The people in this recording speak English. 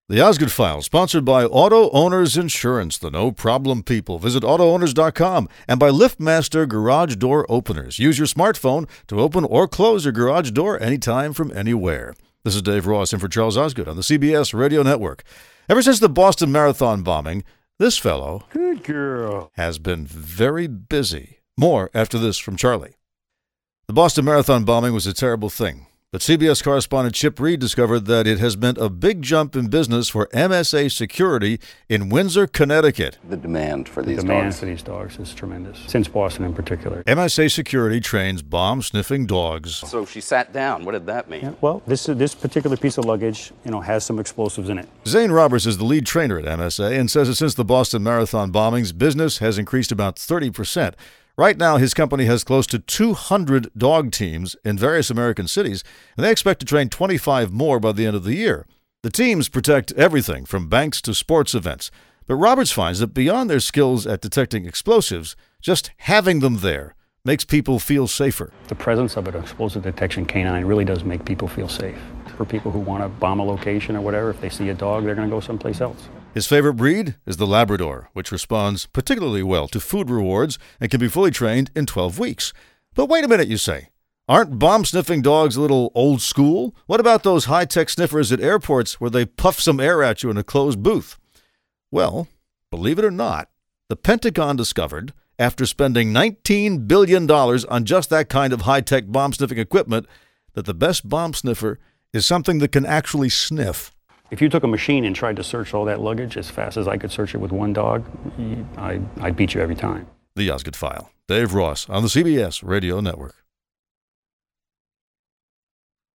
The Osgood File, sponsored by Auto Owners Insurance, the no-problem people. Visit AutoOwners.com, and by LiftMaster Garage Door Openers. Use your smartphone to open or close your garage door anytime from anywhere. This is Dave Ross in for Charles Osgood on the CBS Radio Network. Ever since the Boston Marathon bombing, this fellow good girl has been very busy. More after this from Charlie. The Boston Marathon bombing was a terrible thing. But CBS correspondent Chip Reed discovered that it has meant a big jump in business for MSA Security in Windsor, Connecticut. The demand for these dogs is tremendous, since Boston in particular. MSA Security trains bomb-sniffing dogs. So she sat down. What did that mean? Yeah, well, this particular piece of luggage, has some explosives in it. Zane Roberts is the lead trainer at MSA and says that since the Boston Marathon bombings, business has increased about 30%. Right now, his company has close to 200 dog teams in various American cities, and they expect to train 25 more by the end of the year. The teams protect everything from banks to sports events. But Roberts finds that beyond their skills at detecting explosives, just having them there makes people feel safer. The presence of an explosive detection canine really does make people feel safe. For people who want to bomb a location or whatever, if they see a dog, they're going to go someplace else. His favorite breed is the Labrador, which responds particularly well to food rewards and can be fully trained in 12 weeks. But wait a minute, you say. Aren't bomb-sniffing dogs a little old school? What about those high-tech sniffers at airports where they puff some air at you in a closed booth? Well, believe it or not, the Pentagon discovered, after spending $19 billion on just that kind of high-tech bomb-sniffing equipment, that the best bomb sniffer is something that can actually sniff. If you took a machine and tried to search all that luggage as fast as I could search it with one dog, I'd beat you every time. The Osgood File. Dave Ross on the CBS Radio Network.